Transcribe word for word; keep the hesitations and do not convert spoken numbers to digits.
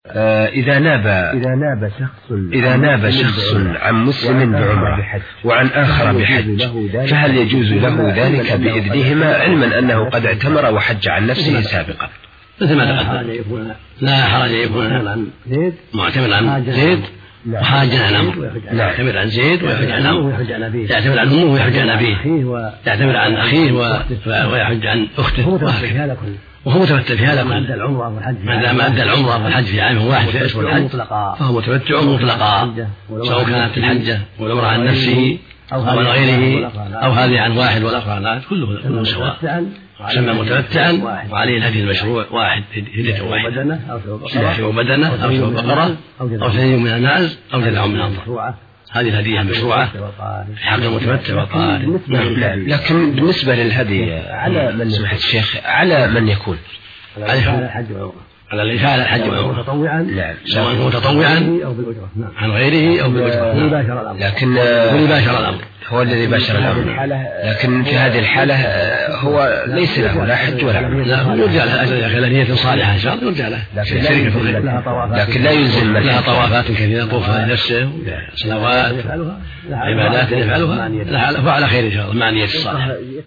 آه إذا ناب إذا ناب شخص إذا ناب شخص عن مسلم بعمرة وعن آخر بحج، فهل يجوز له ذلك بإذنهما، علما أنه قد اعتمر وحج عن نفسه سابقا؟ مثل ما تقدم، لا حرج يكون معتمر عن زيد وحاجا عن عمرو، يعتمر عن زيد ويحج عن عمرو، يعتمر عن أمه ويحج عن أبيه، يعتمر عن أخيه ويحج عن أخته، وهو متمتع في هذا كله ما دام أدى العمرة والحج في عام واحد في أشهر الحج فهو متمتع مطلقا، سواء كانت الحجة والعمرة عن نفسه أو عن غيره أو هذه عن واحد والأخرى عن واحد، كله كله سواء، يسمى متمتعا وعليه الهدي المشروع واحد، هدية واحدة أو بدنة أو شرب بقرة أو ثني من النعز أو جذع من الضأن، هذه الهدية المشروعة في حق المتمتع والقارئ. لكن بالنسبة للهدي على من سمحت الشيخ على من يكون على اللي فعل الحج والعمرة متطوعا، سواء متطوعا عن غيره أو بالأجرة، لكن باشر الأمر هو الذي باشر الأمر، لكن في هذه الحالة هو ليس له لا حج ولا عمرة، لا يرجع له أجر إذا كان نية صالحة إن شاء الله يرجع له، لكن لا يلزم لها طوافات كثيرة يطوفها لنفسه، صلوات عبادات يفعلها فعلى خير إن شاء الله مع نية الصالحة.